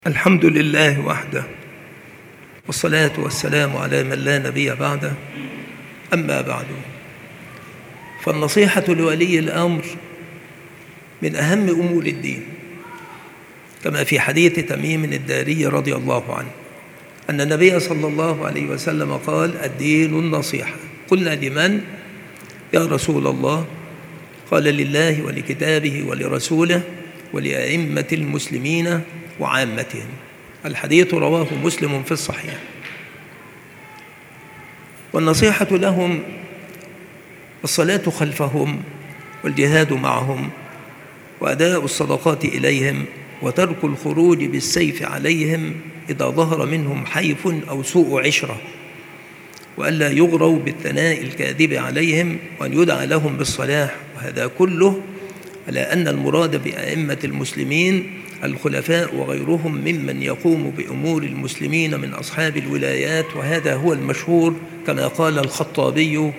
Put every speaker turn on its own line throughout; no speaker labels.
الحمد لله وحده، والصلاة والسلام على من لا نبي بعده. أما بعد، فالنصيحة لولي الأمر من أهم أمور الدين، كما في حديث تميم الداري رضي الله عنه أن النبي صلى الله عليه وسلم قال: الدين النصيحة. قلنا: لمن يا رسول الله؟ قال: لله ولكتابه ولرسوله ولأئمة المسلمين وعامتهم. الحديث رواه مسلم في الصحيح. والنصيحة لهم الصلاة خلفهم والجهاد معهم وأداء الصدقات إليهم وترك الخروج بالسيف عليهم إذا ظهر منهم حيف أو سوء عشرة، وألا يغروا بالثناء الكاذب عليهم، وأن يدعى لهم بالصلاح. وهذا كله على أن المراد بأئمة المسلمين الخلفاء وغيرهم ممن يقوم بأمور المسلمين من أصحاب الولايات، وهذا هو المشهور كما قال الخطابي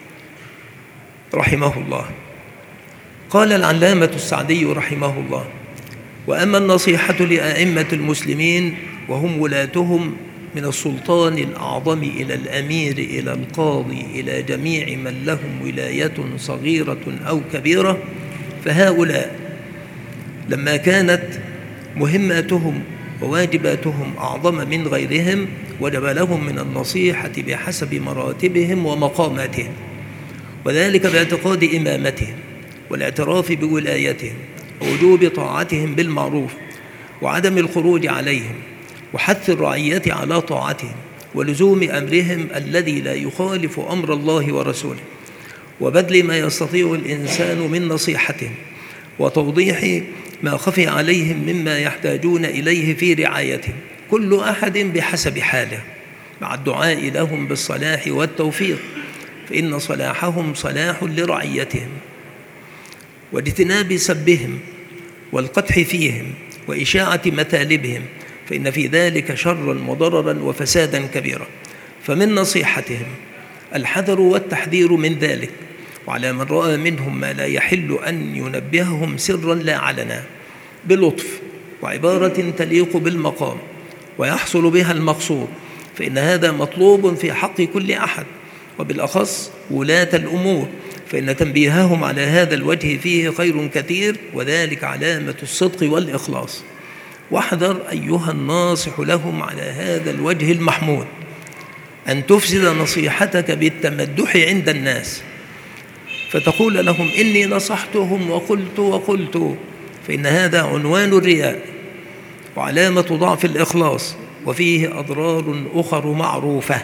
رحمه الله. قال العلامة السعدي رحمه الله: وأما النصيحة لأئمة المسلمين وهم ولاتهم من السلطان الأعظم إلى الأمير إلى القاضي إلى جميع من لهم ولاية صغيرة أو كبيرة، فهؤلاء لما كانت مهماتهم وواجباتهم أعظم من غيرهم وجب لهم من النصيحة بحسب مراتبهم ومقاماتهم، وذلك باعتقاد إمامتهم والاعتراف بولايتهم ووجوب طاعتهم بالمعروف وعدم الخروج عليهم وحث الرعية على طاعتهم ولزوم أمرهم الذي لا يخالف أمر الله ورسوله، وبذل ما يستطيع الإنسان من نصيحتهم وتوضيح ما خفي عليهم مما يحتاجون إليه في رعايتهم، كل أحد بحسب حاله، مع الدعاء لهم بالصلاح والتوفيق، فإن صلاحهم صلاح لرعيتهم، واجتناب سبهم والقدح فيهم وإشاعة مثالبهم، فإن في ذلك شرا وضررا وفسادا كبيرا. فمن نصيحتهم الحذر والتحذير من ذلك، وعلى من رأى منهم ما لا يحل أن ينبههم سرا لا علنا بلطف وعبارة تليق بالمقام ويحصل بها المقصود، فإن هذا مطلوب في حق كل أحد، وبالأخص ولاة الأمور، فإن تنبيههم على هذا الوجه فيه خير كثير، وذلك علامة الصدق والإخلاص. واحذر أيها الناصح لهم على هذا الوجه المحمود أن تفسد نصيحتك بالتمدح عند الناس، فتقول لهم: إني نصحتهم وقلت، فإن هذا عنوان الرياء وعلامة ضعف الإخلاص، وفيه أضرار أخر معروفة.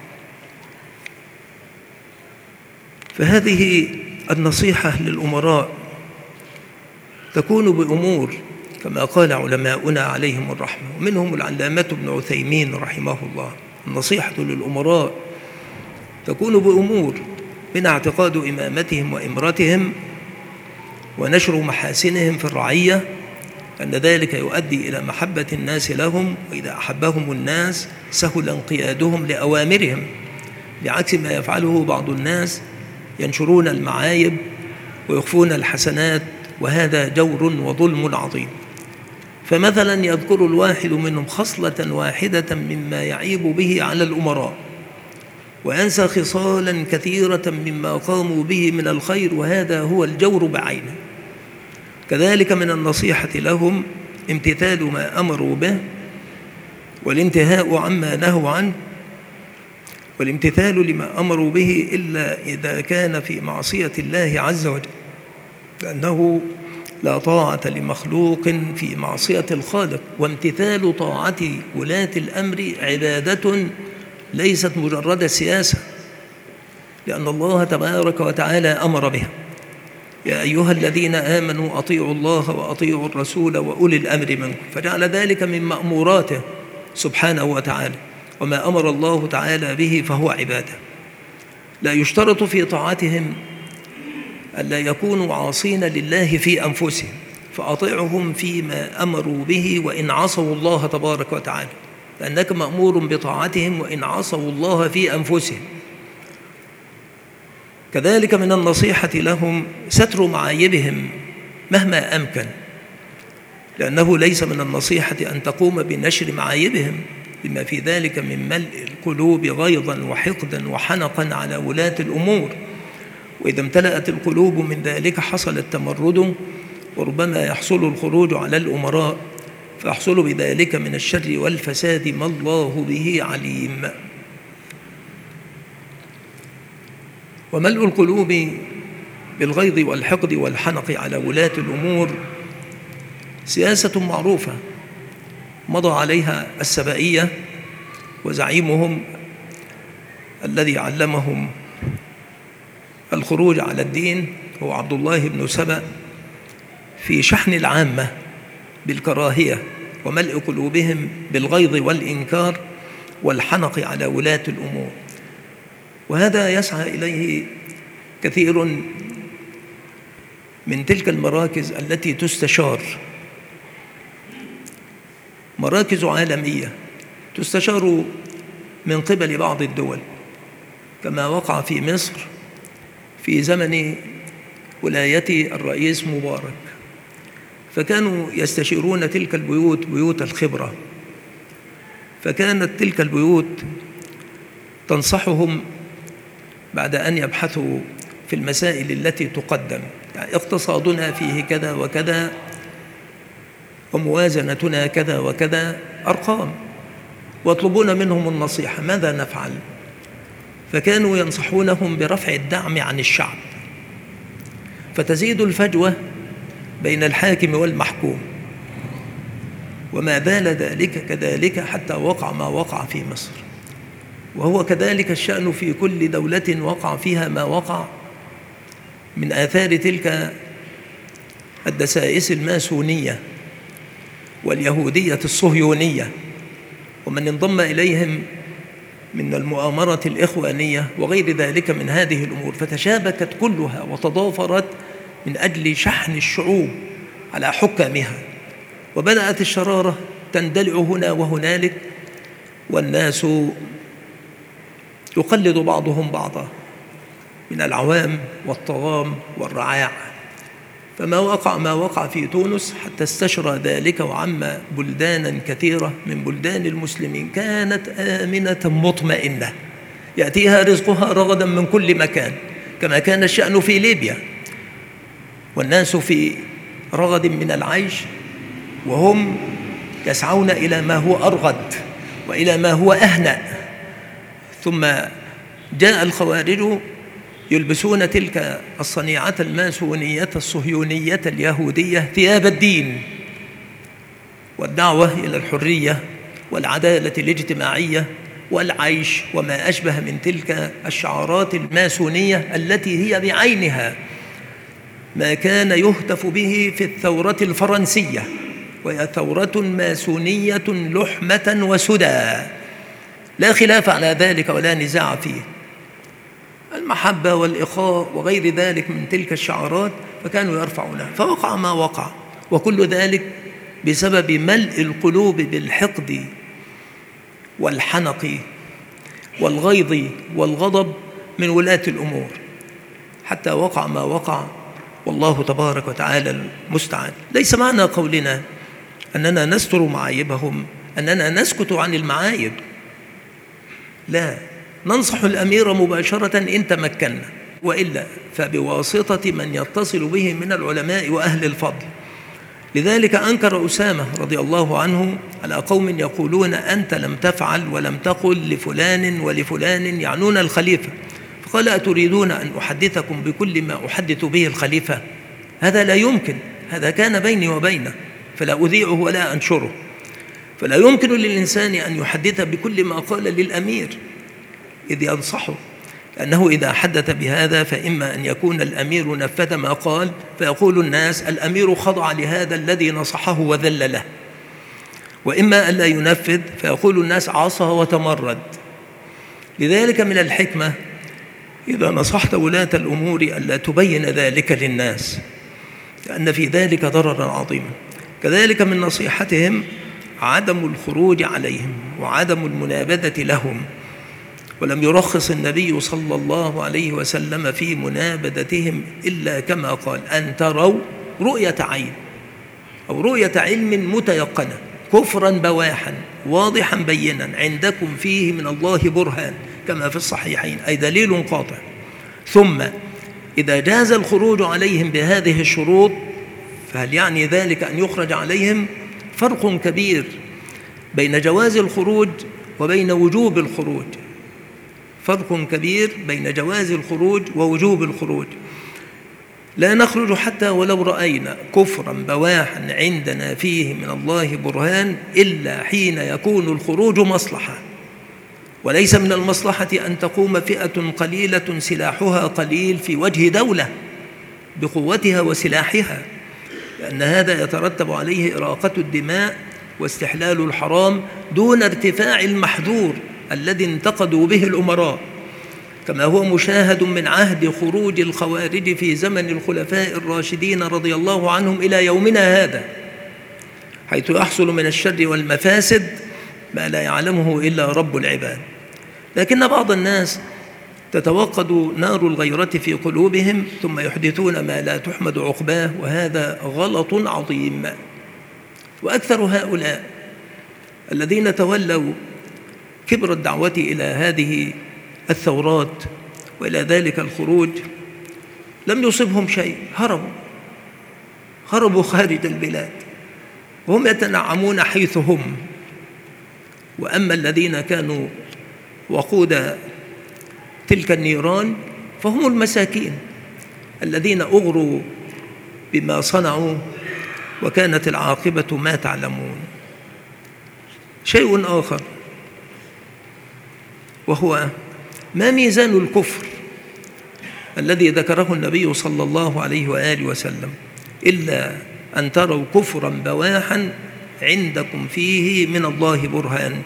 فهذه النصيحة للأمراء تكون بأمور كما قال علماؤنا عليهم الرحمة، ومنهم العلامة ابن عثيمين رحمه الله: النصيحة للأمراء تكون بأمور من اعتقاد إمامتهم وإمرتهم ونشر محاسنهم في الرعية، أن ذلك يؤدي إلى محبة الناس لهم، وإذا أحبهم الناس سهل انقيادهم لأوامرهم، بعكس ما يفعله بعض الناس، ينشرون المعايب ويخفون الحسنات، وهذا جور وظلم عظيم. فمثلا يذكر الواحد منهم خصلة واحدة مما يعيب به على الأمراء، وينسى خصالا كثيرة مما قاموا به من الخير، وهذا هو الجور بعينه. كذلك من النصيحة لهم امتثال ما أمروا به والانتهاء عما نهوا عنه، والامتثال لما أمروا به إلا إذا كان في معصية الله عز وجل، لأنه لا طاعة لمخلوق في معصية الخالق، وامتثال طاعة ولاة الأمر عبادة ليست مجرد سياسة، لأن الله تبارك وتعالى أمر بها: يا أيها الذين آمنوا أطيعوا الله وأطيعوا الرسول وأولي الأمر منكم، فجعل ذلك من مأموراته سبحانه وتعالى، وما أمر الله تعالى به فهو عبادة. لا يشترط في طاعتهم ألا يكونوا عاصين لله في أنفسهم، فأطيعهم فيما أمروا به وإن عصوا الله تبارك وتعالى، لأنك مأمور بطاعتهم وإن عصوا الله في أنفسهم. كذلك من النصيحة لهم ستر معايبهم مهما أمكن، لأنه ليس من النصيحة أن تقوم بنشر معايبهم، لما في ذلك من ملء القلوب غيظا وحقدا وحنقا على ولاة الأمور، وإذا امتلأت القلوب من ذلك حصل التمرد، وربما يحصل الخروج على الأمراء، فيحصل بذلك من الشر والفساد ما الله به عليم. وملء القلوب بالغيظ والحقد والحنق على ولاة الأمور سياسة معروفة مضى عليها السبائية، وزعيمهم الذي علمهم الخروج على الدين هو عبد الله بن سبأ، في شحن العامة بالكراهية وملء قلوبهم بالغيظ والإنكار والحنق على ولاة الأمور. وهذا يسعى إليه كثير من تلك المراكز التي تستشار، مراكز عالمية تستشار من قبل بعض الدول، كما وقع في مصر في زمن ولاية الرئيس مبارك، فكانوا يستشيرون تلك البيوت بيوت الخبرة، فكانت تلك البيوت تنصحهم بعد أن يبحثوا في المسائل التي تقدم، يعني اقتصادنا فيه كذا وكذا وموازنتنا كذا وكذا، أرقام، ويطلبون منهم النصيحة ماذا نفعل؟ فكانوا ينصحونهم برفع الدعم عن الشعب، فتزيد الفجوة بين الحاكم والمحكوم. وما زال ذلك كذلك حتى وقع ما وقع في مصر، وهو كذلك الشأن في كل دولة وقع فيها ما وقع من آثار تلك الدسائس الماسونية واليهودية الصهيونية، ومن انضم إليهم من المؤامرة الإخوانية وغير ذلك من هذه الأمور، فتشابكت كلها وتضافرت من أجل شحن الشعوب على حكامها، وبدأت الشرارة تندلع هنا وهنالك، والناس يقلد بعضهم بعضا من العوام والطغام والرعاع. فما وقع ما وقع في تونس حتى استشرى ذلك وعم بلدانا كثيرة من بلدان المسلمين، كانت آمنة مطمئنة يأتيها رزقها رغدا من كل مكان، كما كان الشأن في ليبيا، والناس في رغد من العيش، وهم يسعون إلى ما هو أرغد وإلى ما هو أهنأ. ثم جاء الخوارج يلبسون تلك الصنيعة الماسونية الصهيونية اليهودية ثياب الدين والدعوة إلى الحرية والعدالة الاجتماعية والعيش وما أشبه من تلك الشعارات الماسونية التي هي بعينها ما كان يهتف به في الثورة الفرنسية، وهي ثورة ماسونية لحمة وسدى، لا خلاف على ذلك ولا نزاع فيه، المحبة والإخاء وغير ذلك من تلك الشعارات، فكانوا يرفعونها. فوقع ما وقع، وكل ذلك بسبب ملء القلوب بالحقد والحنق والغيظ والغضب من ولاة الأمور، حتى وقع ما وقع، والله تبارك وتعالى المستعان. ليس معنى قولنا أننا نستر معايبهم أننا نسكت عن المعايب، لا، ننصح الأمير مباشرة إن تمكنا، وإلا فبواسطة من يتصل به من العلماء وأهل الفضل. لذلك أنكر أسامة رضي الله عنه على قوم يقولون أنت لم تفعل ولم تقل لفلان ولفلان، يعنون الخليفة، فقال أتريدون أن أحدثكم بكل ما أحدث به الخليفة؟ هذا لا يمكن، هذا كان بيني وبينه فلا أذيعه ولا أنشره. فلا يمكن للإنسان أن يحدث بكل ما قال للأمير إذ ينصحه، لأنه إذا حدث بهذا فإما أن يكون الأمير نفذ ما قال فيقول الناس الأمير خضع لهذا الذي نصحه وذل له، وإما أن لا ينفذ فيقول الناس عصى وتمرد. لذلك من الحكمة إذا نصحت ولاة الأمور ألا تبين ذلك للناس، لأن في ذلك ضررا عظيما. كذلك من نصيحتهم عدم الخروج عليهم وعدم المنابذة لهم، ولم يرخص النبي صلى الله عليه وسلم في منابذتهم إلا كما قال أن تروا رؤية عين، أو رؤية علم متيقنة، كفرا بواحا واضحا بينا عندكم فيه من الله برهان كما في الصحيحين، أي دليل قاطع. ثم إذا جاز الخروج عليهم بهذه الشروط فهل يعني ذلك أن يخرج عليهم؟ فرق كبير بين جواز الخروج وبين وجوب الخروج، فرق كبير بين جواز الخروج ووجوب الخروج. لا نخرج حتى ولو رأينا كفرا بواحا عندنا فيه من الله برهان إلا حين يكون الخروج مصلحة، وليس من المصلحة أن تقوم فئة قليلة سلاحها قليل في وجه دولة بقوتها وسلاحها، لأن هذا يترتب عليه إراقة الدماء واستحلال الحرام دون ارتفاع المحذور الذي انتقدوا به الأمراء، كما هو مشاهد من عهد خروج الخوارج في زمن الخلفاء الراشدين رضي الله عنهم إلى يومنا هذا، حيث يحصل من الشر والمفاسد ما لا يعلمه إلا رب العباد. لكن بعض الناس تتوقد نار الغيرة في قلوبهم ثم يحدثون ما لا تحمد عقباه، وهذا غلط عظيم. وأكثر هؤلاء الذين تولوا كبر الدعوة إلى هذه الثورات وإلى ذلك الخروج لم يصبهم شيء، هربوا خارج البلاد وهم يتنعمون حيث هم. وأما الذين كانوا وقود تلك النيران فهم المساكين الذين أغروا بما صنعوا وكانت العاقبة ما تعلمون. شيء آخر وهو ما ميزان الكفر الذي ذكره النبي صلى الله عليه وآله وسلم إلا أن تروا كفرا بواحا عندكم فيه من الله برهان.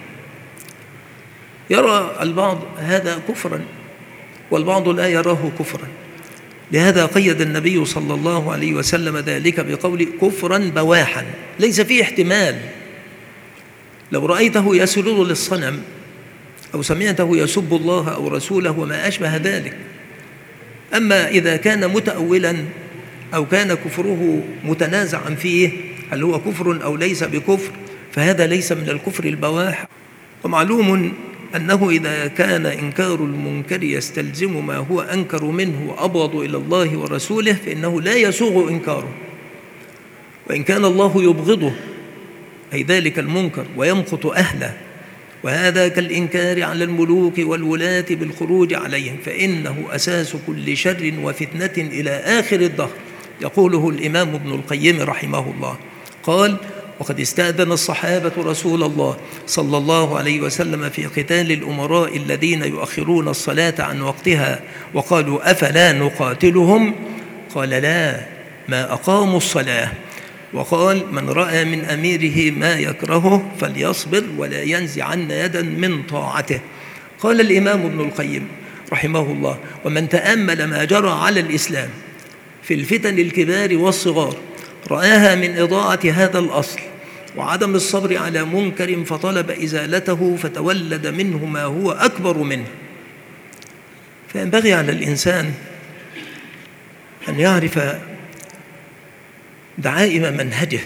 يرى البعض هذا كفرا والبعض لا يراه كفرا، لهذا قيد النبي صلى الله عليه وسلم ذلك بقول كفرا بواحا، ليس فيه احتمال. لو رأيته يسجد للصنم أو سمعته يسب الله أو رسوله وما أشبه ذلك. أما إذا كان متأولا أو كان كفره متنازعا فيه هل هو كفر أو ليس بكفر، فهذا ليس من الكفر البواح. ومعلوم أنه إذا كان إنكار المنكر يستلزم ما هو أنكر منه وأبغض إلى الله ورسوله فإنه لا يسوغ إنكاره، وإن كان الله يبغضه أي ذلك المنكر ويمقت أهله، وهذا كالإنكار على الملوك والولاة بالخروج عليهم، فإنه أساس كل شر وفتنة إلى آخر الدهر. يقوله الإمام ابن القيم رحمه الله، قال: وقد استأذن الصحابة رسول الله صلى الله عليه وسلم في قتال الأمراء الذين يؤخرون الصلاة عن وقتها وقالوا أفلا نقاتلهم؟ قال: لا، ما أقاموا الصلاة. وقال: من رأى من أميره ما يكرهه فليصبر ولا ينزعن يدا من طاعته. قال الإمام ابن القيم رحمه الله: ومن تأمل ما جرى على الإسلام في الفتن الكبار والصغار رآها من إضاعة هذا الأصل وعدم الصبر على منكر فطلب إزالته فتولد منه ما هو أكبر منه. فينبغي على الإنسان أن يعرف دعائم منهجه،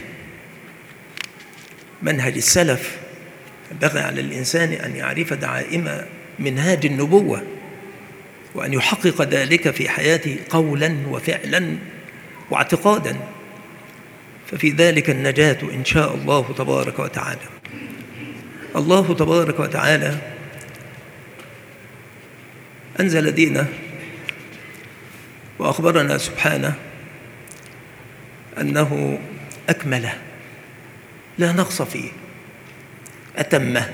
منهج السلف. ينبغي على الإنسان أن يعرف دعائم منهاج النبوة وأن يحقق ذلك في حياته قولا وفعلا واعتقادا، ففي ذلك النجاة إن شاء الله تبارك وتعالى. الله تبارك وتعالى أنزل دينه وأخبرنا سبحانه أنه أكمله لا نقص فيه، أتمه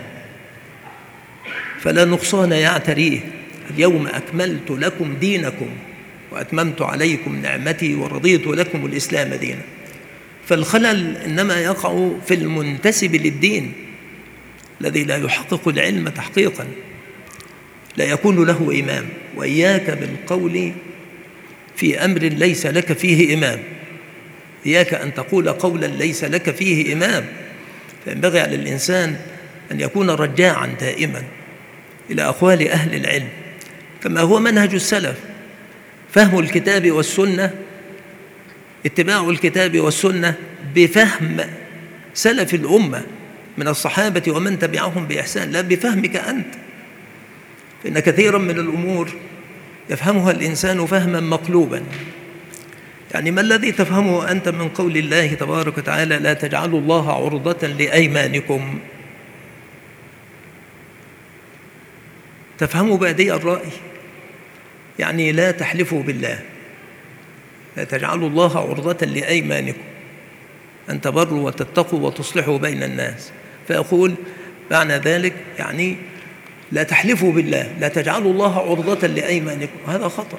فلا نقصان يعتريه. اليوم أكملت لكم دينكم وأتممت عليكم نعمتي ورضيت لكم الإسلام دينا. فالخلل إنما يقع في المنتسب للدين الذي لا يحقق العلم تحقيقا، لا يكون له إمام. وإياك بالقول في أمر ليس لك فيه إمام، إياك أن تقول قولا ليس لك فيه إمام. فينبغي على الإنسان أن يكون رجاعا دائما إلى أقوال أهل العلم كما هو منهج السلف، فهم الكتاب والسنة، اتباع الكتاب والسنة بفهم سلف الأمة من الصحابة ومن تبعهم بإحسان، لا بفهمك أنت. فإن كثيرا من الأمور يفهمها الإنسان فهما مقلوبا. يعني ما الذي تفهمه أنت من قول الله تبارك وتعالى لا تجعلوا الله عرضة لأيمانكم؟ تفهموا بادئ الرأي، يعني لا تحلفوا بالله، لا تجعلوا الله عرضة لأيمانكم أن تبروا وتتقوا وتصلحوا بين الناس. فأقول معنى ذلك يعني لا تحلفوا بالله، لا تجعلوا الله عرضة لأيمانكم، هذا خطأ.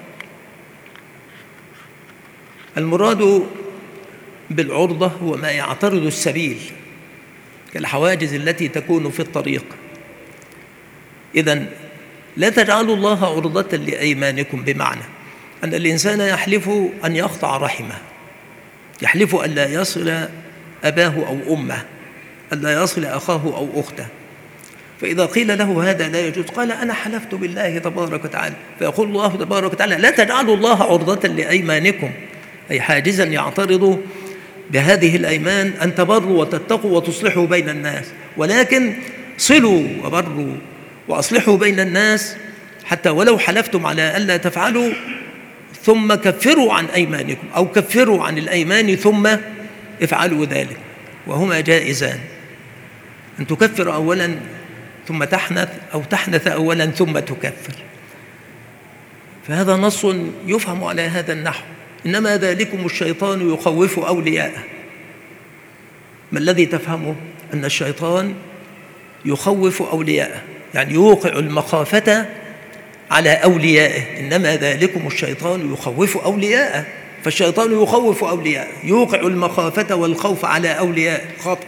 المراد بالعرضة هو ما يعترض السبيل كالحواجز التي تكون في الطريق. إذن لا تجعلوا الله عرضة لأيمانكم بمعنى أن الإنسان يحلف أن يقطع رحمه، يحلف أن لا يصل أباه أو أمه، أن لا يصل أخاه أو أخته. فإذا قيل له هذا لا يجوز قال أنا حلفت بالله تبارك وتعالى. فيقول الله تبارك وتعالى لا تجعلوا الله عرضة لأيمانكم، أي حاجزا يعترض بهذه الأيمان أن تبروا وتتقوا وتصلحوا بين الناس، ولكن صلوا وبروا وأصلحوا بين الناس حتى ولو حلفتم على ألا تفعلوا ثم كفروا عن أيمانكم، أو كفروا عن الأيمان ثم افعلوا ذلك، وهما جائزان. أن تكفر أولا ثم تحنث، أو تحنث أولا ثم تكفر. فهذا نص يفهم على هذا النحو. إنما ذلكم الشيطان يخوف أولياءه. ما الذي تفهمه؟ أن الشيطان يخوف أولياءه، يعني يوقع المخافة على أوليائه. إنما ذلكم الشيطان يخوف أولياءه، فالشيطان يخوف أولياءه، يوقع المخافة والخوف على أوليائه، خطأ.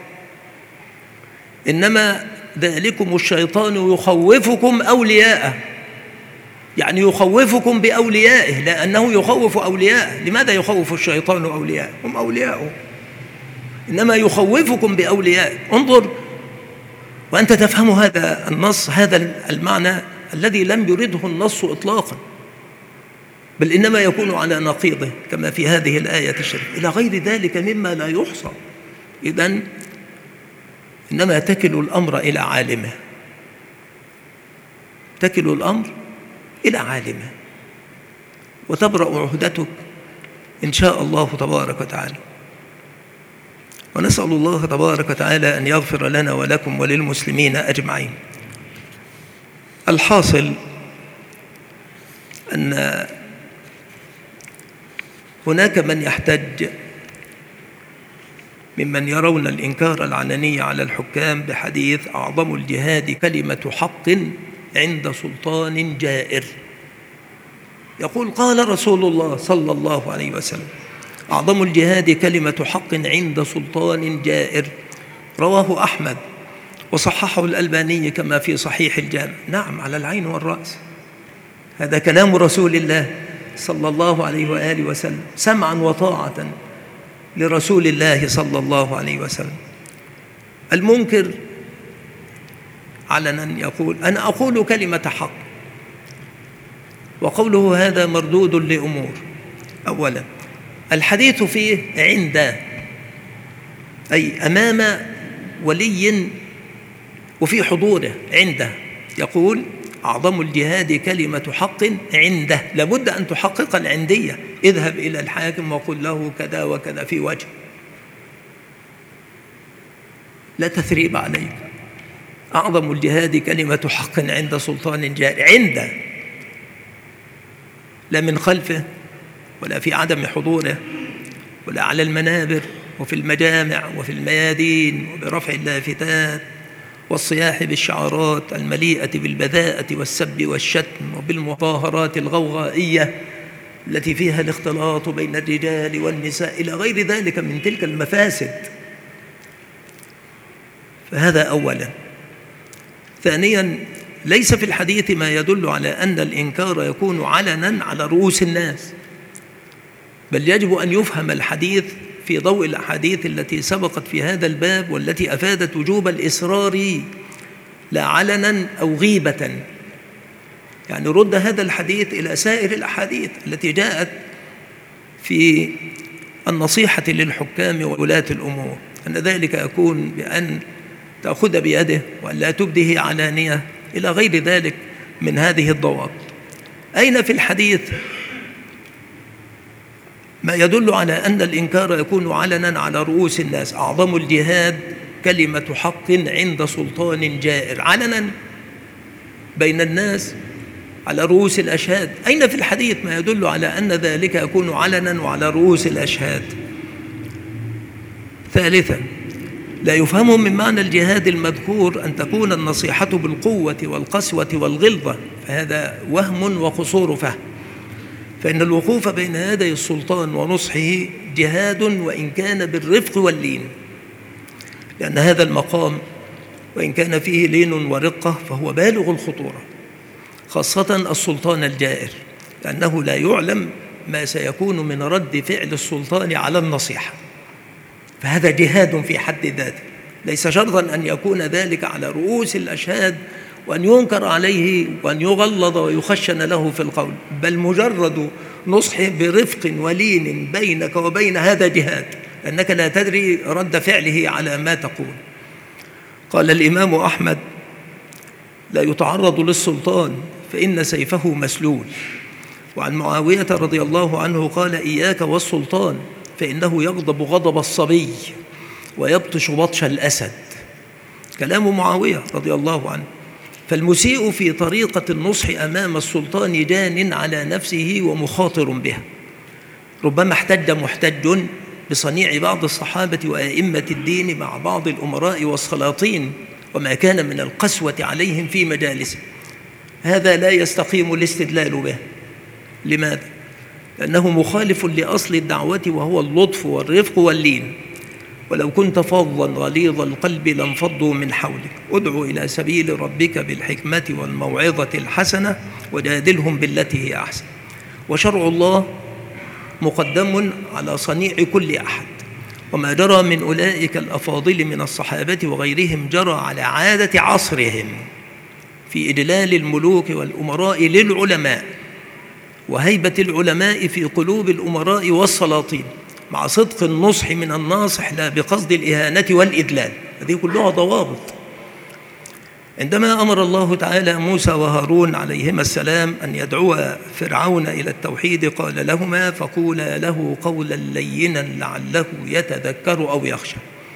إنما ذلكم الشيطان يخوفكم أولياءه، يعني يخوفكم بأوليائه، لأنه يخوف أوليائه. لماذا يخوف الشيطان أوليائه؟ هم أولياؤه، إنما يخوفكم بأوليائه. انظر وأنت تفهم هذا النص، هذا المعنى الذي لم يرده النص إطلاقا، بل إنما يكون على نقيضه كما في هذه الآية الشريفة، إلى غير ذلك مما لا يحصى. إذن إنما تكل الأمر إلى عالمه، تكل الأمر إلى عالمه، وتبرأ عهدتك إن شاء الله تبارك وتعالى. ونسأل الله تبارك وتعالى أن يغفر لنا ولكم وللمسلمين أجمعين. الحاصل أن هناك من يحتج ممن يرون الإنكار العلني على الحكام بحديث أعظم الجهاد كلمة حق عند سلطان جائر. يقول قال رسول الله صلى الله عليه وسلم أعظم الجهاد كلمة حق عند سلطان جائر، رواه أحمد وصححه الألباني كما في صحيح الجامع. نعم، على العين والرأس، هذا كلام رسول الله صلى الله عليه وآله وسلم، سمعا وطاعة لرسول الله صلى الله عليه وسلم. المنكر علنا يقول أنا أقول كلمة حق، وقوله هذا مردود لأمور. أولا الحديث فيه عند، أي أمام ولي وفي حضوره عنده، يقول أعظم الجهاد كلمة حق عنده، لابد أن تحقق العندية. اذهب إلى الحاكم وقل له كذا وكذا في وجه، لا تثريب عليك. أعظم الجهاد كلمة حق عند سلطان جائر، عنده، لا من خلفه ولا في عدم حضوره ولا على المنابر وفي المجامع وفي الميادين وبرفع اللافتات والصياح بالشعارات المليئة بالبذاءة والسب والشتم وبالمظاهرات الغوغائية التي فيها الاختلاط بين الرجال والنساء إلى غير ذلك من تلك المفاسد. فهذا أولا. ثانيا ليس في الحديث ما يدل على أن الإنكار يكون علنا على رؤوس الناس، بل يجب أن يفهم الحديث في ضوء الأحاديث التي سبقت في هذا الباب والتي أفادت وجوب الإصرار لا علنا أو غيبة. يعني رد هذا الحديث إلى سائر الأحاديث التي جاءت في النصيحة للحكام وولاة الأمور، أن ذلك يكون بأن تأخذ بيده وأن لا تبده علانية إلى غير ذلك من هذه الضوابط. أين في الحديث ما يدل على أن الإنكار يكون علنا على رؤوس الناس؟ أعظم الجهاد كلمة حق عند سلطان جائر، علنا بين الناس على رؤوس الأشهاد. أين في الحديث ما يدل على أن ذلك يكون علنا وعلى رؤوس الأشهاد؟ ثالثا، لا يفهم من معنى الجهاد المذكور أن تكون النصيحة بالقوة والقسوة والغلظة، فهذا وهم وقصور فهم، فإن الوقوف بين يدي السلطان ونصحه جهاد وإن كان بالرفق واللين، لأن هذا المقام وإن كان فيه لين ورقة فهو بالغ الخطورة، خاصة السلطان الجائر، لأنه لا يعلم ما سيكون من رد فعل السلطان على النصيحة، فهذا جهاد في حد ذاته. ليس شرطا أن يكون ذلك على رؤوس الأشهاد وأن ينكر عليه وأن يغلظ ويخشن له في القول، بل مجرد نصح برفق ولين بينك وبين هذا جهاد، لأنك لا تدري رد فعله على ما تقول. قال الإمام أحمد: لا يتعرض للسلطان فإن سيفه مسلول. وعن معاوية رضي الله عنه قال: إياك والسلطان فإنه يغضب غضب الصبي ويبطش بطش الأسد. كلام معاوية رضي الله عنه. فالمسيء في طريقة النصح أمام السلطان جان على نفسه ومخاطر بها. ربما احتج محتج بصنيع بعض الصحابة وأئمة الدين مع بعض الأمراء والسلاطين وما كان من القسوة عليهم في مجالسه، هذا لا يستقيم الاستدلال به. لماذا؟ لأنه مخالف لأصل الدعوة وهو اللطف والرفق واللين. ولو كنت فظا غليظ القلب لانفضوا من حولك، ادع إلى سبيل ربك بالحكمة والموعظة الحسنة وجادلهم بالتي هي أحسن. وشرع الله مقدم على صنيع كل أحد، وما جرى من أولئك الأفاضل من الصحابة وغيرهم جرى على عادة عصرهم في إدلال الملوك والأمراء للعلماء وهيبة العلماء في قلوب الأمراء والسلاطين، مع صدق النصح من الناصح لا بقصد الإهانة والإدلال. هذه كلها ضوابط. عندما أمر الله تعالى موسى وهارون عليهما السلام أن يدعوا فرعون إلى التوحيد قال لهما: فقولا له قولا لينا لعله يتذكر أو يخشى،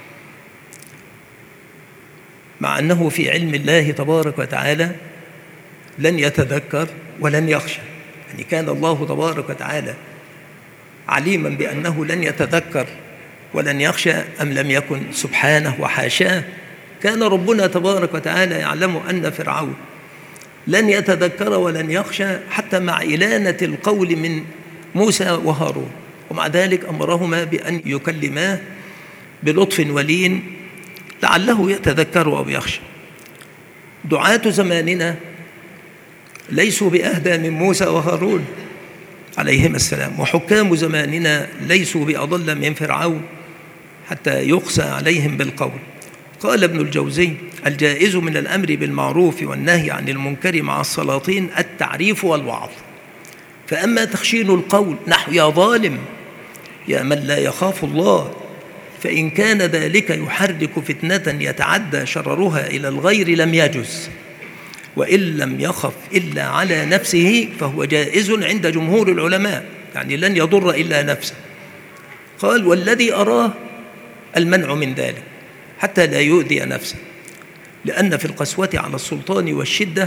مع أنه في علم الله تبارك وتعالى لن يتذكر ولن يخشى. يعني كان الله تبارك وتعالى عليما بأنه لن يتذكر ولن يخشى أم لم يكن؟ سبحانه وحاشاه. كان ربنا تبارك وتعالى يعلم أن فرعون لن يتذكر ولن يخشى حتى مع إلانة القول من موسى وهارون، ومع ذلك أمرهما بأن يكلماه بلطف ولين لعله يتذكر أو يخشى. دعاة زماننا ليسوا بأهدى من موسى وهارون عليهما السلام، وحكام زماننا ليسوا بأضل من فرعون حتى يقسى عليهم بالقول. قال ابن الجوزي: الجائز من الأمر بالمعروف والنهي عن المنكر مع السلاطين التعريف والوعظ، فأما تخشين القول نحو يا ظالم يا من لا يخاف الله، فإن كان ذلك يحرك فتنة يتعدى شررها إلى الغير لم يجز، وإن لم يخف إلا على نفسه فهو جائز عند جمهور العلماء، يعني لن يضر إلا نفسه. قال: والذي أراه المنع من ذلك حتى لا يؤذي نفسه، لأن في القسوة على السلطان والشدة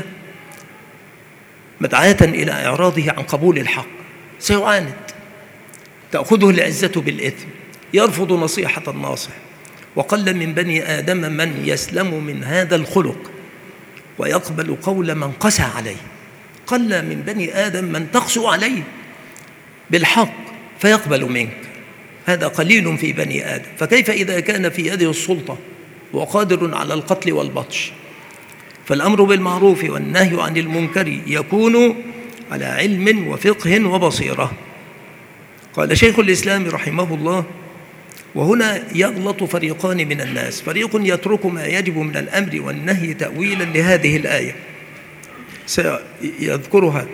مدعاة إلى إعراضه عن قبول الحق، سيعاند، تأخذه العزة بالإثم، يرفض نصيحة الناصح. وقل من بني آدم من يسلم من هذا الخلق ويقبل قول من قسى عليه. قل من بني آدم من تقسو عليه بالحق فيقبل منك، هذا قليل في بني آدم. فكيف إذا كان في يده السلطة وقادر على القتل والبطش؟ فالأمر بالمعروف والنهي عن المنكر يكون على علم وفقه وبصيرة. قال شيخ الإسلام رحمه الله: وهنا يغلط فريقان من الناس، فريق يترك ما يجب من الأمر والنهي تأويلا لهذه الآية سيذكرها،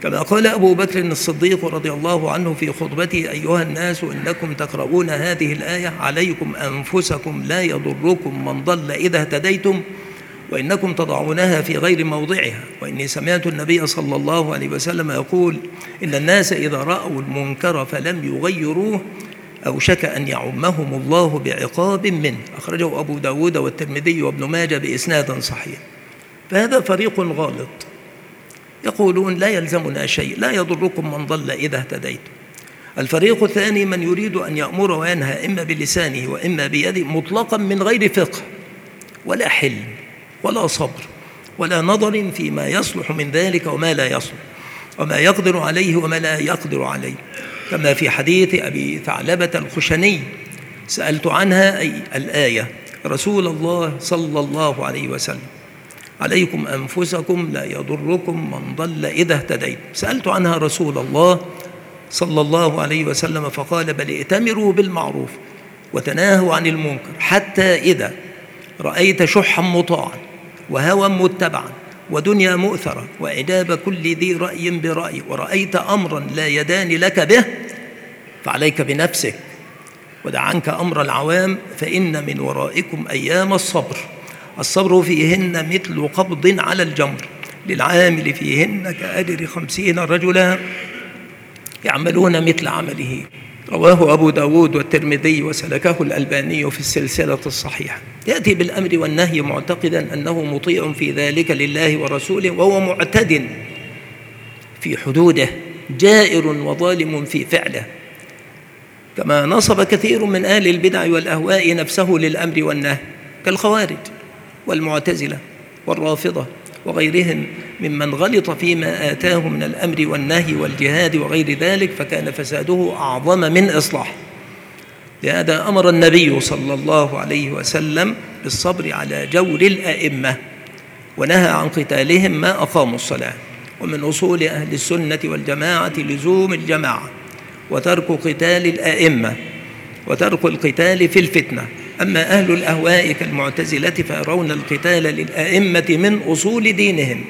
كما قال أبو بكر الصديق رضي الله عنه في خطبته: أيها الناس إنكم تقرؤون هذه الآية عليكم أنفسكم لا يضركم من ضل إذا اهتديتم، وإنكم تضعونها في غير موضعها، وإني سمعت النبي صلى الله عليه وسلم يقول: إن الناس إذا رأوا المنكر فلم يغيروه أوشك أن يعمهم الله بعقاب منه. أخرجه أبو داود والترمذي وابن ماجه بإسناد صحيح. فهذا فريق غالط يقولون لا يلزمنا شيء، لا يضركم من ضل إذا اهتديت. الفريق الثاني من يريد أن يأمر وينهى إما بلسانه وإما بيده مطلقا من غير فقه ولا حلم ولا صبر ولا نظر فيما يصلح من ذلك وما لا يصلح، وما يقدر عليه وما لا يقدر عليه، كما في حديث أبي ثعلبة الخشني: سألت عنها أي الآية رسول الله صلى الله عليه وسلم: عليكم أنفسكم لا يضركم من ضل إذا اهتديت. سألت عنها رسول الله صلى الله عليه وسلم فقال: بل ائتمروا بالمعروف وتناهوا عن المنكر، حتى إذا رأيت شحا مطاعا وهوى متبعا ودنيا مؤثرة وإعجاب كل ذي رأي برأي، ورأيت أمرا لا يدان لك به، فعليك بنفسك ودع عنك أمر العوام، فإن من ورائكم أيام الصبر فيهن مثل قبض على الجمر، للعامل فيهن كأجر 50 رجلا يعملون مثل عمله. رواه أبو داود والترمذي وسلكه الألباني في السلسلة الصحيحة. يأتي بالأمر والنهي معتقدا أنه مطيع في ذلك لله ورسوله، وهو معتد في حدوده، جائر وظالم في فعله، كما نصب كثير من أهل البدع والأهواء نفسه للأمر والنهي، كالخوارج والمعتزلة والرافضة وغيرهم ممن غلط فيما آتاه من الأمر والنهي والجهاد وغير ذلك، فكان فساده أعظم من إصلاحه. لهذا أمر النبي صلى الله عليه وسلم بالصبر على جور الأئمة، ونهى عن قتالهم ما أقاموا الصلاة. ومن أصول أهل السنة والجماعة لزوم الجماعة وترك قتال الأئمة وترك القتال في الفتنة. أما أهل الأهواء كالمعتزلة فيرون القتال للأئمة من أصول دينهم.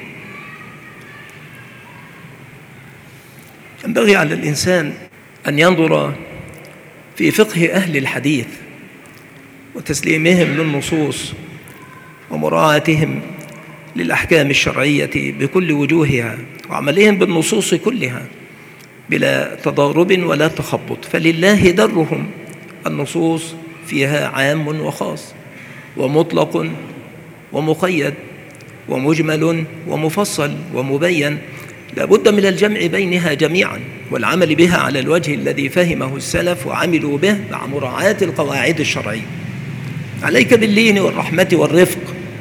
ينبغي على الإنسان أن ينظر في فقه أهل الحديث وتسليمهم للنصوص ومراعاتهم للأحكام الشرعية بكل وجوهها، وعملهم بالنصوص كلها بلا تضارب ولا تخبط. فلله درهم، النصوص فيها عام وخاص ومطلق ومقيد ومجمل ومفصل ومبين، لا بد من الجمع بينها جميعا والعمل بها على الوجه الذي فهمه السلف وعملوا به مع مراعاة القواعد الشرعية. عليك باللين والرحمة والرفق،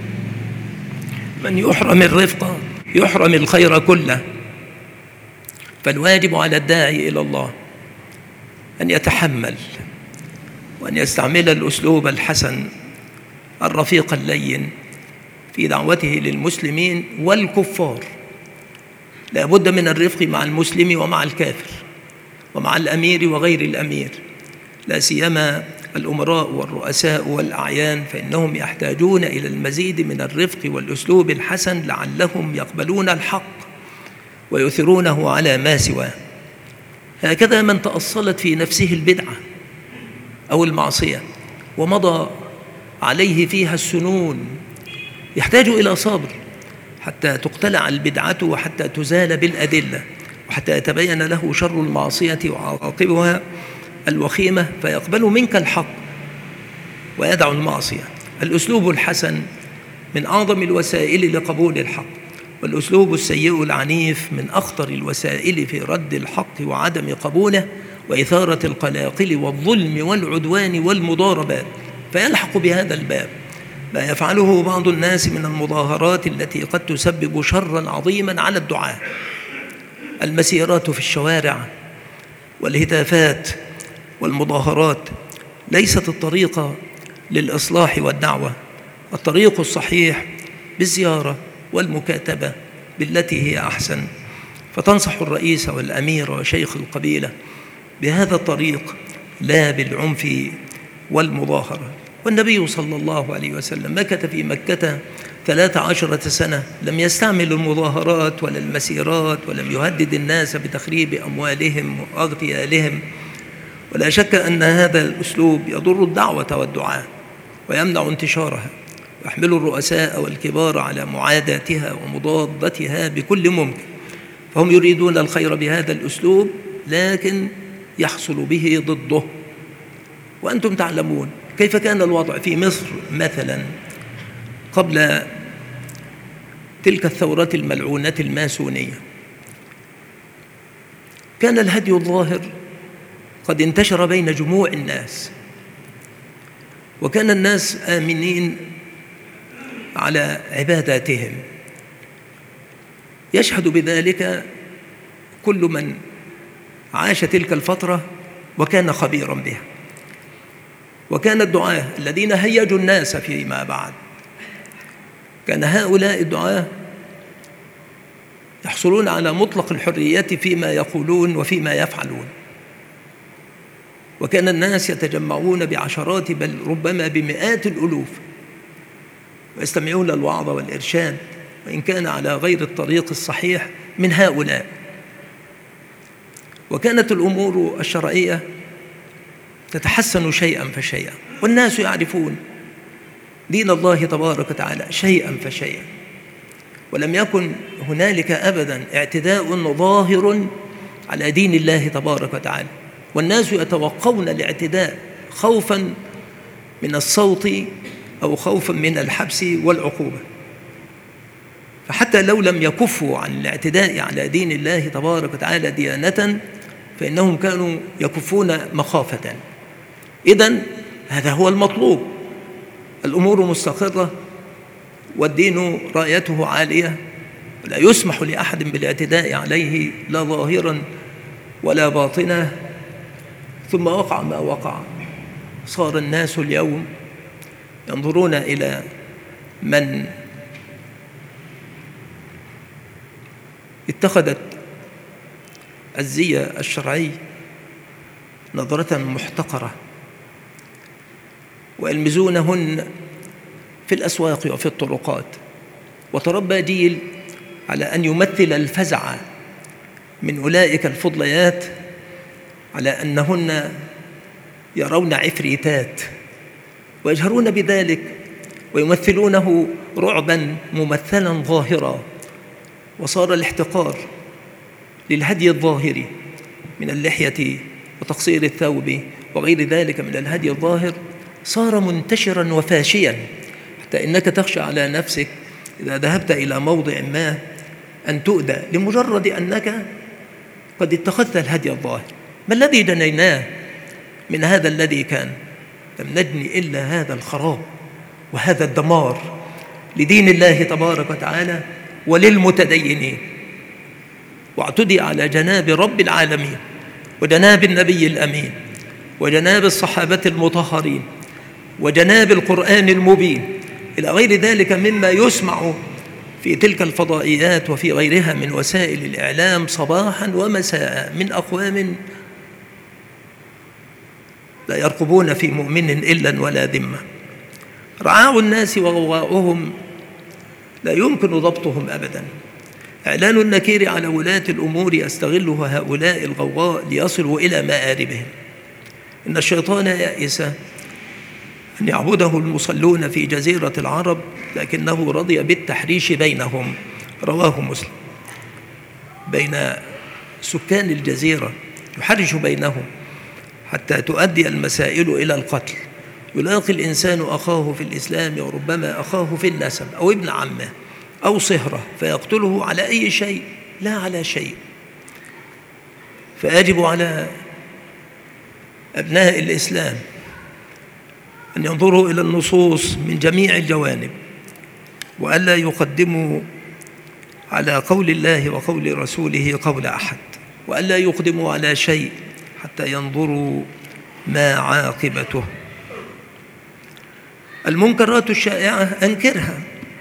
من يحرم الرفق يحرم الخير كله. فالواجب على الداعي إلى الله أن يتحمل وأن يستعمل الأسلوب الحسن الرفيق اللين في دعوته للمسلمين والكفار. لا بد من الرفق مع المسلم ومع الكافر ومع الأمير وغير الأمير، لا سيما الأمراء والرؤساء والأعيان، فإنهم يحتاجون إلى المزيد من الرفق والأسلوب الحسن لعلهم يقبلون الحق ويؤثرونه على ما سواه. هكذا من تأصلت في نفسه البدعة أو المعصية ومضى عليه فيها السنون يحتاج إلى صبر حتى تقتلع البدعة وحتى تزال بالأدلة وحتى يتبين له شر المعصية وعواقبها الوخيمة، فيقبل منك الحق ويدع المعصية. الأسلوب الحسن من أعظم الوسائل لقبول الحق، والأسلوب السيء العنيف من أخطر الوسائل في رد الحق وعدم قبوله وإثارة القلاقل والظلم والعدوان والمضاربات. فيلحق بهذا الباب ما يفعله بعض الناس من المظاهرات التي قد تسبب شرا عظيما على الدعاة، المسيرات في الشوارع والهتافات والمظاهرات ليست الطريقة للإصلاح والدعوة. الطريق الصحيح بالزيارة والمكاتبة بالتي هي أحسن، فتنصح الرئيس والأمير وشيخ القبيلة بهذا الطريق لا بالعنف والمظاهرة. والنبي صلى الله عليه وسلم مكث في مكة 13 سنة لم يستعمل المظاهرات ولا المسيرات، ولم يهدد الناس بتخريب أموالهم وأغتيالهم. ولا شك أن هذا الأسلوب يضر الدعوة والدعاء ويمنع انتشارها، ويحمل الرؤساء والكبار على معاداتها ومضادتها بكل ممكن. فهم يريدون الخير بهذا الأسلوب، لكن يحصل به ضده. وأنتم تعلمون كيف كان الوضع في مصر مثلا قبل تلك الثورة الملعونة الماسونية. كان الهدي الظاهر قد انتشر بين جموع الناس، وكان الناس آمنين على عباداتهم. يشهد بذلك كل من عاش تلك الفترة وكان خبيرا بها. وكان الدعاة الذين هيجوا الناس فيما بعد، كان هؤلاء الدعاة يحصلون على مطلق الحرية فيما يقولون وفيما يفعلون. وكان الناس يتجمعون بعشرات بل ربما بمئات الألوف ويستمعون الوعظ والإرشاد، وإن كان على غير الطريق الصحيح من هؤلاء. وكانت الأمور الشرعية تتحسن شيئا فشيئا، والناس يعرفون دين الله تبارك وتعالى شيئا فشيئا. ولم يكن هنالك أبدا اعتداء ظاهر على دين الله تبارك وتعالى، والناس يتوقون الاعتداء خوفا من الصوت أو خوفا من الحبس والعقوبة. فحتى لو لم يكفوا عن الاعتداء على دين الله تبارك وتعالى ديانة، فإنهم كانوا يكفون مخافة. إذن هذا هو المطلوب، الأمور مستقرة والدين رايته عالية، ولا يسمح لأحد بالاعتداء عليه لا ظاهرا ولا باطنا. ثم وقع ما وقع، صار الناس اليوم ينظرون إلى من اتخذت الزي الشرعي نظرة محتقرة، ويلمزونهن في الأسواق وفي الطرقات. وتربى جيل على أن يمثل الفزع من أولئك الفضليات على أنهن يرون عفريتات، ويجهرون بذلك ويمثلونه رعبا ممثلا ظاهرا. وصار الاحتقار للهدي الظاهر من اللحية وتقصير الثوب وغير ذلك من الهدي الظاهر صار منتشرا وفاشيا، حتى إنك تخشى على نفسك إذا ذهبت إلى موضع ما أن تؤذى لمجرد أنك قد اتخذت الهدي الظاهر. ما الذي جنيناه من هذا الذي كان؟ لم نجني إلا هذا الخراب وهذا الدمار لدين الله تبارك وتعالى وللمتدينين. واعتدي على جناب رب العالمين وجناب النبي الأمين وجناب الصحابة المطهرين وجناب القرآن المبين إلى غير ذلك مما يسمع في تلك الفضائيات وفي غيرها من وسائل الإعلام صباحا ومساء من أقوام لا يرقبون في مؤمن إلا ولا ذمة. رعاع الناس وغواؤهم لا يمكن ضبطهم أبدا. إعلان النكير على ولاة الأمور يستغله هؤلاء الغواء ليصلوا إلى مآربهم. إن الشيطان يائس أن يعبده المصلون في جزيرة العرب، لكنه رضي بالتحريش بينهم. رواه مسلم. بين سكان الجزيرة يحرش بينهم حتى تؤدي المسائل إلى القتل. يلاقي الإنسان أخاه في الإسلام وربما أخاه في النسب أو ابن عمه أو صهره فيقتله على أي شيء؟ لا على شيء. فيجب على أبناء الإسلام أن ينظروا إلى النصوص من جميع الجوانب، وألا يقدموا على قول الله وقول رسوله قول أحد، وألا يقدموا على شيء حتى ينظروا ما عاقبته. المنكرات الشائعة أنكرها.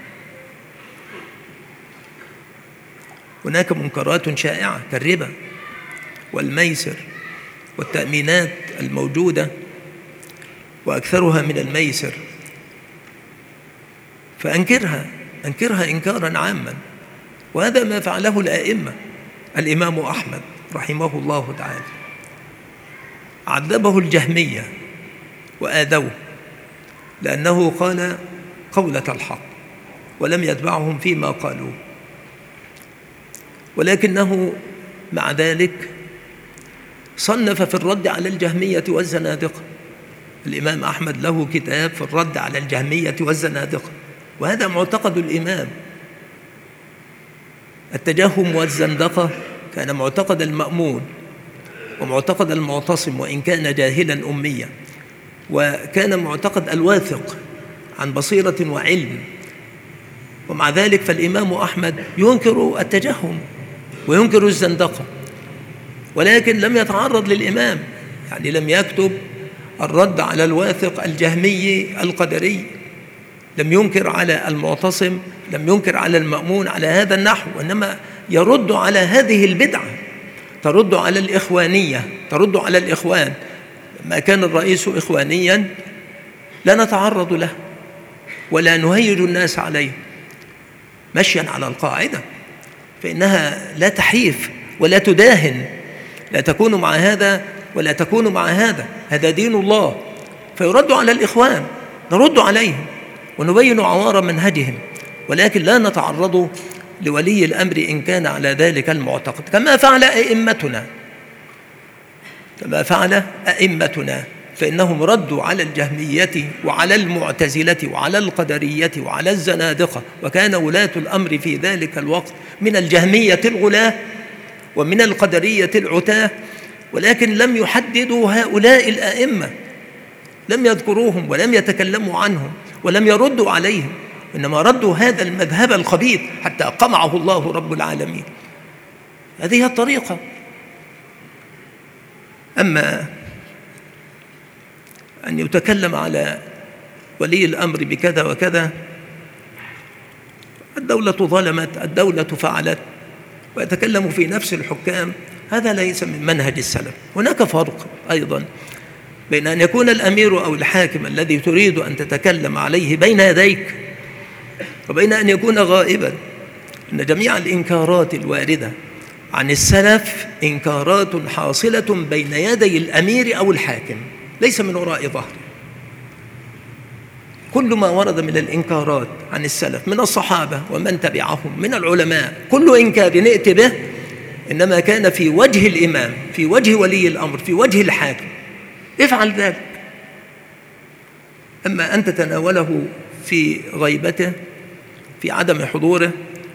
هناك منكرات شائعة كالربا والميسر والتأمينات الموجودة، وأكثرها من الميسر، فأنكرها أنكرها إنكارا عاما، وهذا ما فعله الآئمة. الإمام أحمد رحمه الله تعالى عذبه الجهمية وآذوه لأنه قال قولة الحق ولم يتبعهم فيما قالوا، ولكنه مع ذلك صنف في الرد على الجهمية والزنادقة. الإمام أحمد له كتاب في الرد على الجهمية والزنادقة، وهذا معتقد الإمام. التجهم والزندقة كان معتقد المأمون ومعتقد المعتصم وإن كان جاهلا أميا، وكان معتقد الواثق عن بصيرة وعلم. ومع ذلك فالإمام أحمد ينكر التجهم وينكر الزندقة، ولكن لم يتعرض للإمام، يعني لم يكتب الرد على الواثق الجهمي القدري، لم ينكر على المعتصم، لم ينكر على المأمون على هذا النحو، وإنما يرد على هذه البدعة، ترد على الإخوانية، ترد على الإخوان. ما كان الرئيس إخوانيا لا نتعرض له ولا نهيج الناس عليه مشيا على القاعدة، فإنها لا تحيف ولا تداهن، لا تكون مع هذا ولا تكون مع هذا، هذا دين الله. فيرد على الإخوان، نرد عليهم ونبين عوار منهجهم، ولكن لا نتعرض لولي الأمر إن كان على ذلك المعتقد، كما فعل أئمتنا، فإنهم ردوا على الجهمية وعلى المعتزلة وعلى القدرية وعلى الزنادقة، وكان ولاة الأمر في ذلك الوقت من الجهمية الغلاة ومن القدرية العتاة، ولكن لم يحددوا هؤلاء الأئمة، لم يذكروهم ولم يتكلموا عنهم ولم يردوا عليهم، إنما ردوا هذا المذهب الخبيث حتى قمعه الله رب العالمين. هذه الطريقة. أما أن يتكلم على ولي الأمر بكذا وكذا، الدولة ظلمت، الدولة فعلت، ويتكلم في نفس الحكام، هذا ليس من منهج السلف. هناك فرق أيضا بين أن يكون الأمير أو الحاكم الذي تريد أن تتكلم عليه بين يديك وبين أن يكون غائبا. إن جميع الإنكارات الواردة عن السلف إنكارات حاصلة بين يدي الأمير أو الحاكم، ليس من وراء ظهره. كل ما ورد من الإنكارات عن السلف من الصحابة ومن تبعهم من العلماء، كل إنكار نأت به إنما كان في وجه الإمام، في وجه ولي الأمر، في وجه الحاكم، افعل ذلك. أما أن تتناوله في غيبته، في عدم حضوره،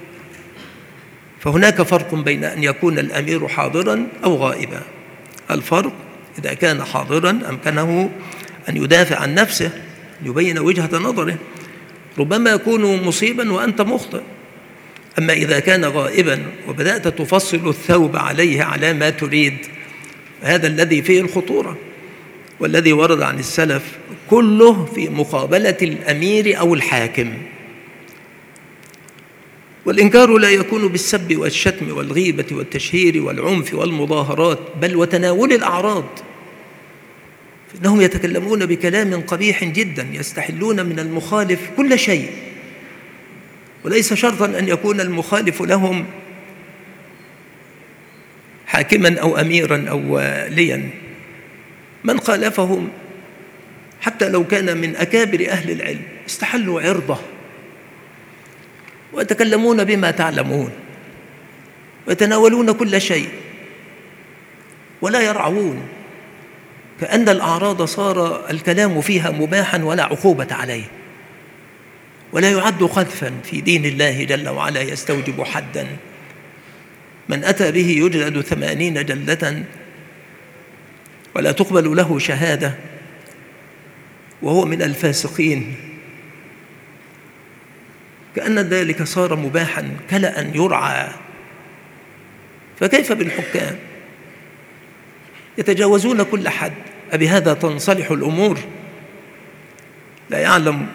فهناك فرق بين أن يكون الأمير حاضرا أو غائبا. الفرق إذا كان حاضرا أمكنه أن يدافع عن نفسه، يبين وجهة نظره، ربما يكون مصيبا وأنت مخطئ. أما إذا كان غائبا وبدأت تفصل الثوب عليه على ما تريد، هذا الذي فيه الخطورة. والذي ورد عن السلف كله في مقابلة الأمير أو الحاكم. والإنكار لا يكون بالسب والشتم والغيبة والتشهير والعنف والمظاهرات، بل وتناول الأعراض. إنهم يتكلمون بكلام قبيح جدا، يستحلون من المخالف كل شيء، وليس شرطا أن يكون المخالف لهم حاكما أو أميرا أو واليا. من خالفهم حتى لو كان من أكابر أهل العلم استحلوا عرضه، ويتكلمون بما تعلمون، ويتناولون كل شيء ولا يرعون، كأن الأعراض صار الكلام فيها مباحا ولا عقوبة عليه، ولا يعد قذفا في دين الله جل وعلا يستوجب حدا. من أتى به يجلد 80 جلدة ولا تقبل له شهادة وهو من الفاسقين، كأن ذلك صار مباحا كلأ يرعى. فكيف بالحكام؟ يتجاوزون كل حد. أبهذا تنصلح الأمور؟ لا يعلم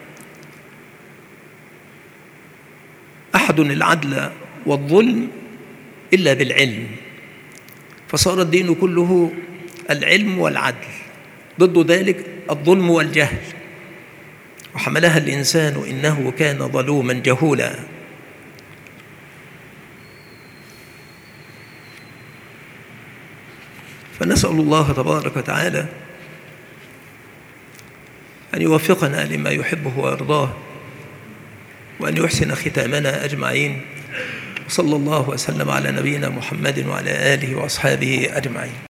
أحد العدل والظلم إلا بالعلم، فصار الدين كله العلم والعدل، ضد ذلك الظلم والجهل. وحملها الإنسان إنه كان ظلوما جهولا. فنسأل الله تبارك وتعالى أن يوفقنا لما يحبه ويرضاه، وأن يحسن ختامنا أجمعين. وصلى الله وسلم على نبينا محمد وعلى آله وأصحابه أجمعين.